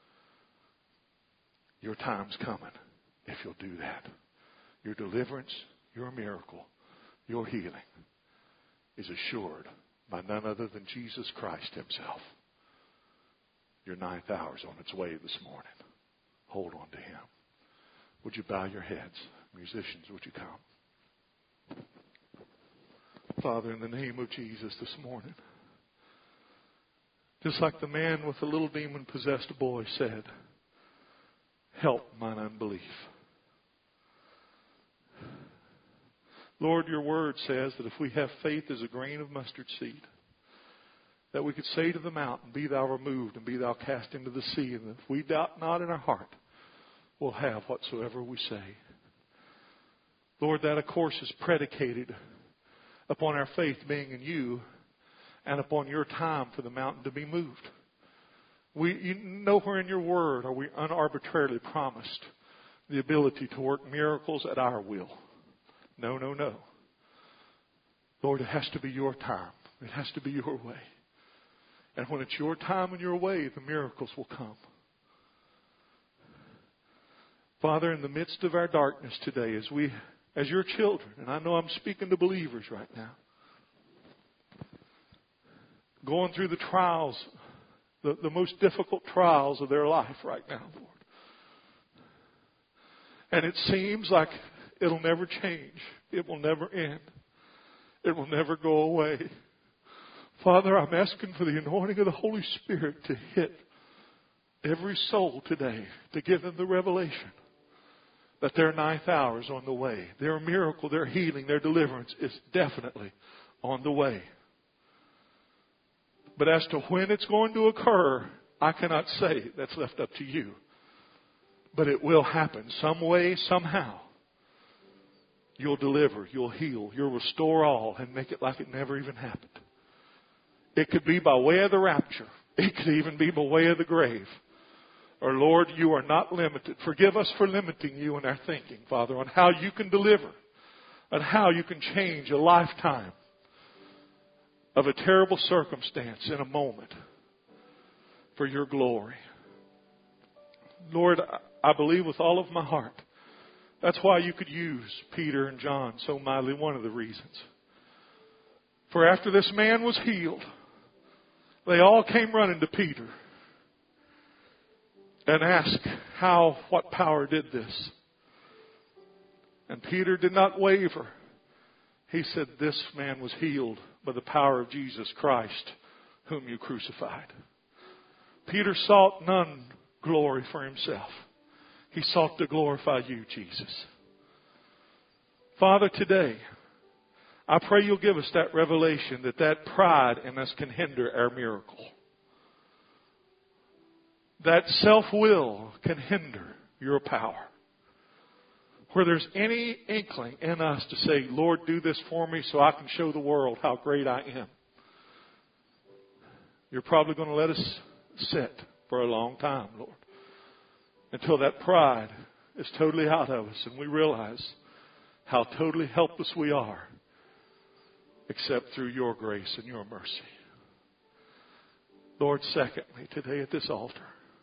Your time's coming if you'll do that. Your deliverance, your miracle, your healing is assured by none other than Jesus Christ Himself. Your 9th hour is on its way this morning. Hold on to Him. Would you bow your heads? Musicians, would you come? Father, in the name of Jesus this morning, just like the man with the little demon-possessed boy said, help mine unbelief. Lord, your word says that if we have faith as a grain of mustard seed, that we could say to the mountain, be thou removed and be thou cast into the sea. And if we doubt not in our heart, we'll have whatsoever we say. Lord, that of course is predicated upon our faith being in you and upon your time for the mountain to be moved. Nowhere in your word are we unarbitrarily promised the ability to work miracles at our will. No, no, no. Lord, it has to be your time. It has to be your way. And when it's your time and your way, the miracles will come. Father, in the midst of our darkness today, as your children, and I know I'm speaking to believers right now, going through the trials, the most difficult trials of their life right now, Lord. And it seems like it'll never change. It will never end. It will never go away. Father, I'm asking for the anointing of the Holy Spirit to hit every soul today, to give them the revelation that their ninth hour is on the way. Their miracle, their healing, their deliverance is definitely on the way. But as to when it's going to occur, I cannot say. That's left up to you. But it will happen some way, somehow. You'll deliver, you'll heal, you'll restore all and make it like it never even happened. It could be by way of the rapture. It could even be by way of the grave. Or Lord, you are not limited. Forgive us for limiting you in our thinking, Father, on how you can deliver, on how you can change a lifetime of a terrible circumstance in a moment for your glory. Lord, I believe with all of my heart. That's why you could use Peter and John so mightily, one of the reasons. For after this man was healed, they all came running to Peter and asked what power did this? And Peter did not waver. He said, this man was healed by the power of Jesus Christ, whom you crucified. Peter sought none glory for himself. He sought to glorify you, Jesus. Father, today, I pray you'll give us that revelation that pride in us can hinder our miracle. That self-will can hinder your power. Where there's any inkling in us to say, Lord, do this for me so I can show the world how great I am. You're probably going to let us sit for a long time, Lord. Until that pride is totally out of us and we realize how totally helpless we are except through your grace and your mercy. Lord, secondly, today at this altar,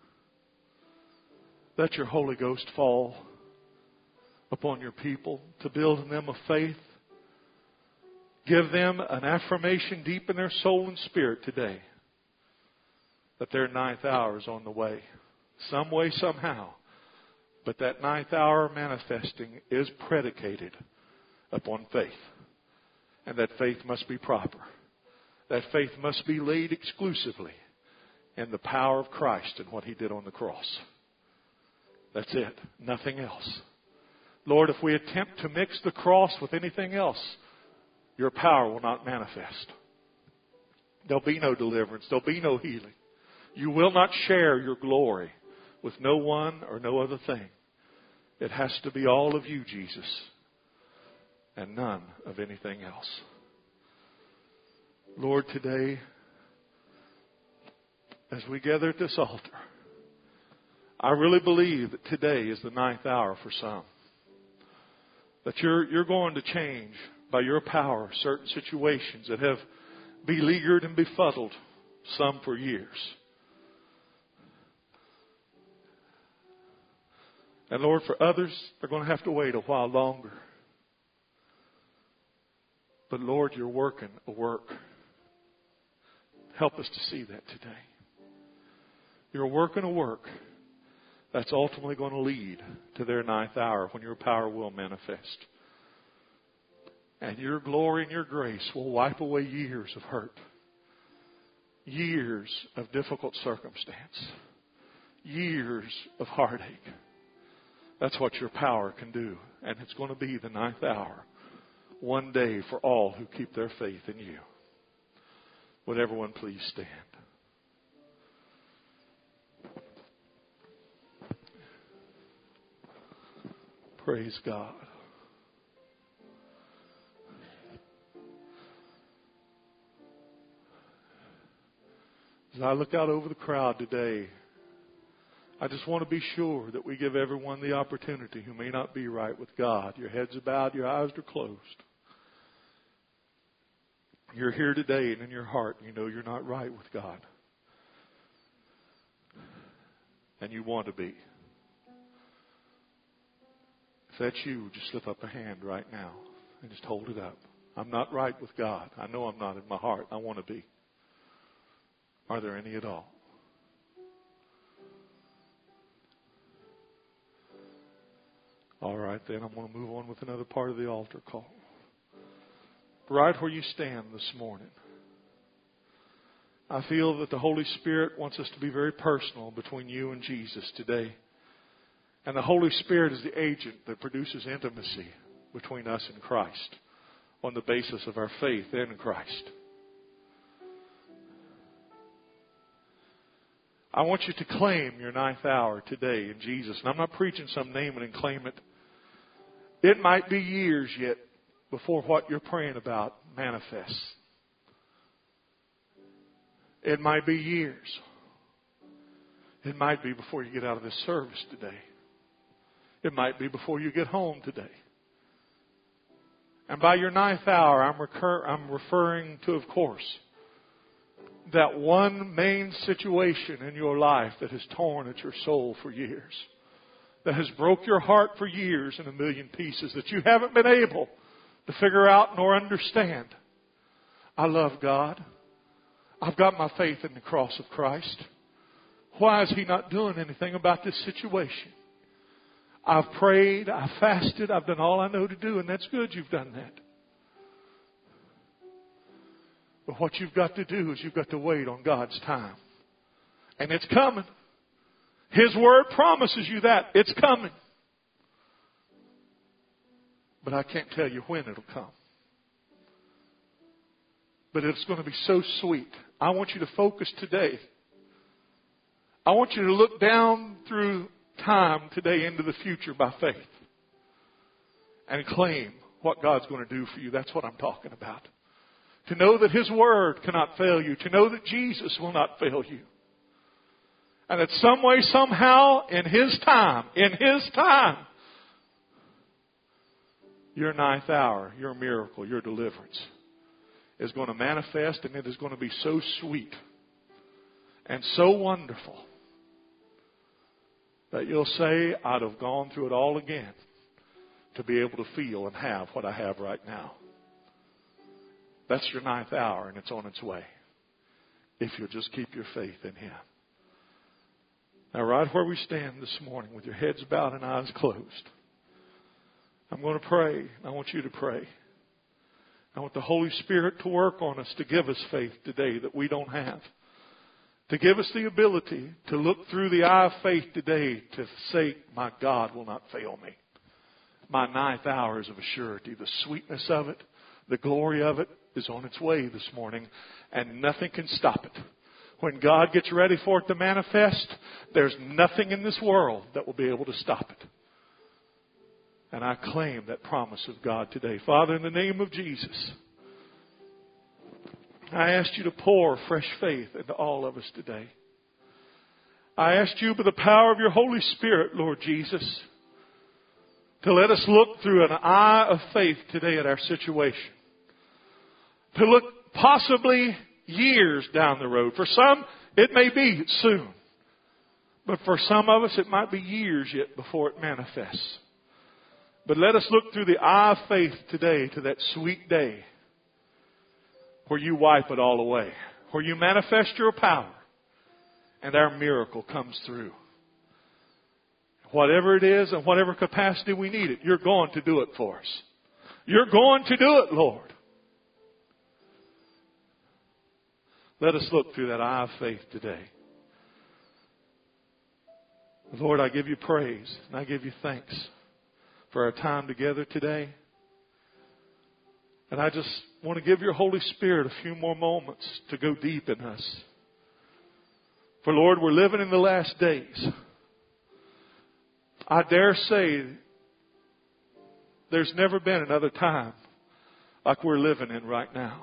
let your Holy Ghost fall upon your people to build in them a faith. Give them an affirmation deep in their soul and spirit today that their ninth hour is on the way. Some way, somehow. But that ninth hour manifesting is predicated upon faith. And that faith must be proper. That faith must be laid exclusively in the power of Christ and what He did on the cross. That's it. Nothing else. Lord, if we attempt to mix the cross with anything else, your power will not manifest. There'll be no deliverance. There'll be no healing. You will not share your glory with no one or no other thing. It has to be all of you, Jesus, and none of anything else. Lord, today, as we gather at this altar, I really believe that today is the ninth hour for some. That you're going to change by your power certain situations that have beleaguered and befuddled some for years. And Lord, for others, they're going to have to wait a while longer. But Lord, you're working a work. Help us to see that today. You're working a work that's ultimately going to lead to their ninth hour when your power will manifest. And your glory and your grace will wipe away years of hurt. Years of difficult circumstance. Years of heartache. That's what your power can do. And it's going to be the ninth hour. One day for all who keep their faith in you. Would everyone please stand? Praise God. As I look out over the crowd today, I just want to be sure that we give everyone the opportunity who may not be right with God. Your heads are bowed, your eyes are closed. You're here today, and in your heart you know you're not right with God. And you want to be. If that's you, just slip up a hand right now and just hold it up. I'm not right with God. I know I'm not in my heart. I want to be. Are there any at all? All right, then I'm going to move on with another part of the altar call. Right where you stand this morning, I feel that the Holy Spirit wants us to be very personal between you and Jesus today. And the Holy Spirit is the agent that produces intimacy between us and Christ on the basis of our faith in Christ. I want you to claim your 9th hour today in Jesus. And I'm not preaching some name it and claim it. It might be years yet before what you're praying about manifests. It might be years. It might be before you get out of this service today. It might be before you get home today. And by your 9th hour, I'm referring to, of course, that one main situation in your life that has torn at your soul for years, that has broke your heart for years in a million pieces, that you haven't been able to figure out nor understand. I love God. I've got my faith in the cross of Christ. Why is He not doing anything about this situation? I've prayed, I've fasted, I've done all I know to do, and that's good you've done that. But what you've got to do is you've got to wait on God's time. And it's coming. His Word promises you that. It's coming. But I can't tell you when it'll come. But it's going to be so sweet. I want you to focus today. I want you to look down through time today into the future by faith. And claim what God's going to do for you. That's what I'm talking about. To know that His Word cannot fail you. To know that Jesus will not fail you. And that some way, somehow, in His time, your 9th hour, your miracle, your deliverance is going to manifest, and it is going to be so sweet and so wonderful that you'll say, I'd have gone through it all again to be able to feel and have what I have right now. That's your 9th hour, and it's on its way if you'll just keep your faith in Him. Now, right where we stand this morning with your heads bowed and eyes closed, I'm going to pray. I want you to pray. I want the Holy Spirit to work on us to give us faith today that we don't have. To give us the ability to look through the eye of faith today to say, my God will not fail me. My 9th hour is of a surety. The sweetness of it, the glory of it is on its way this morning, and nothing can stop it. When God gets ready for it to manifest, there's nothing in this world that will be able to stop it. And I claim that promise of God today. Father, in the name of Jesus, I ask you to pour fresh faith into all of us today. I ask you by the power of your Holy Spirit, Lord Jesus, to let us look through an eye of faith today at our situation. To look possibly years down the road. For some, it may be soon. But for some of us, it might be years yet before it manifests. But let us look through the eye of faith today to that sweet day where you wipe it all away. Where you manifest your power and our miracle comes through. Whatever it is and whatever capacity we need it, you're going to do it for us. You're going to do it, Lord. Let us look through that eye of faith today. Lord, I give you praise and I give you thanks for our time together today. And I just want to give your Holy Spirit a few more moments to go deep in us. For Lord, we're living in the last days. I dare say there's never been another time like we're living in right now.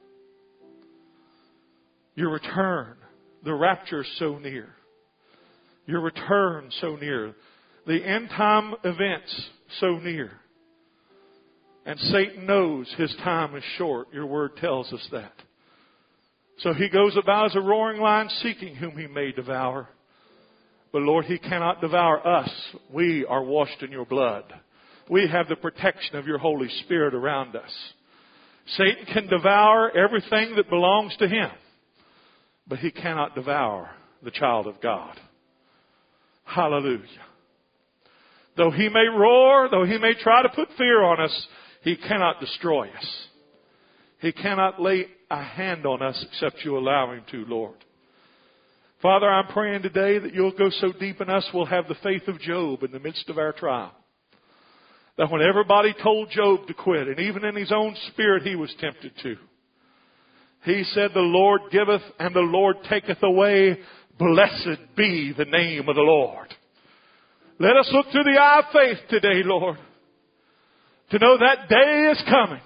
Your return, the rapture is so near. Your return so near. The end time events so near. And Satan knows his time is short. Your word tells us that. So he goes about as a roaring lion seeking whom he may devour. But Lord, he cannot devour us. We are washed in your blood. We have the protection of your Holy Spirit around us. Satan can devour everything that belongs to him. But he cannot devour the child of God. Hallelujah. Though he may roar, though he may try to put fear on us, he cannot destroy us. He cannot lay a hand on us except you allow him to, Lord. Father, I'm praying today that you'll go so deep in us, we'll have the faith of Job in the midst of our trial. That when everybody told Job to quit, and even in his own spirit he was tempted to, he said, the Lord giveth and the Lord taketh away. Blessed be the name of the Lord. Let us look through the eye of faith today, Lord, to know that day is coming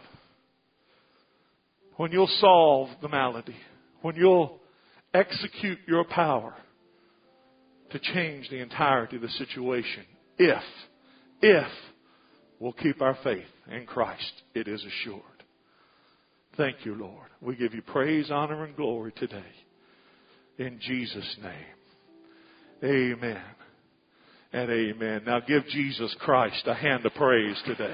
when you'll solve the malady, when you'll execute your power to change the entirety of the situation. If we'll keep our faith in Christ, it is assured. Thank you, Lord. We give you praise, honor, and glory today. In Jesus' name. Amen and amen. Now give Jesus Christ a hand of praise today.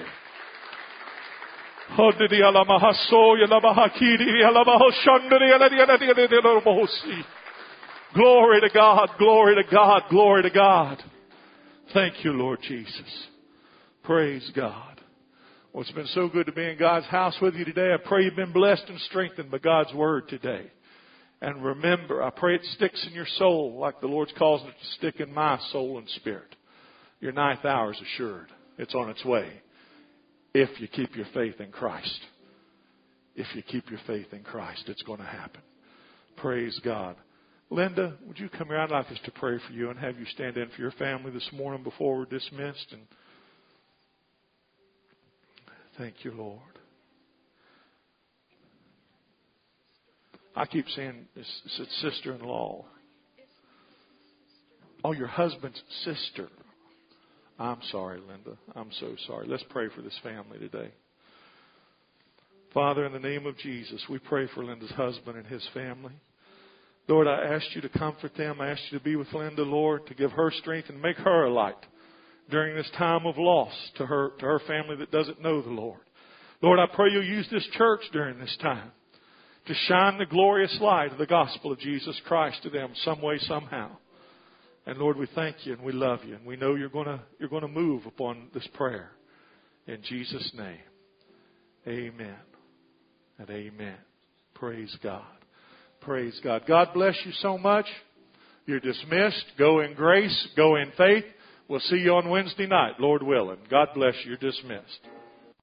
Glory to God, glory to God, glory to God. Thank you, Lord Jesus. Praise God. Well, it's been so good to be in God's house with you today. I pray you've been blessed and strengthened by God's word today. And remember, I pray it sticks in your soul like the Lord's causing it to stick in my soul and spirit. Your ninth hour is assured. It's on its way. If you keep your faith in Christ. If you keep your faith in Christ, it's going to happen. Praise God. Linda, would you come here? I'd like us to pray for you and have you stand in for your family this morning before we're dismissed. And thank you, Lord. I keep saying it's sister-in-law. Oh, your husband's sister. I'm sorry, Linda. I'm so sorry. Let's pray for this family today. Father, in the name of Jesus, we pray for Linda's husband and his family. Lord, I ask you to comfort them. I ask you to be with Linda, Lord, to give her strength and make her a light during this time of loss to her family that doesn't know the Lord. Lord, I pray you'll use this church during this time to shine the glorious light of the gospel of Jesus Christ to them some way, somehow. And Lord, we thank you and we love you. And we know you're going to move upon this prayer. In Jesus' name, amen and amen. Praise God. Praise God. God bless you so much. You're dismissed. Go in grace. Go in faith. We'll see you on Wednesday night, Lord willing. God bless you. You're dismissed.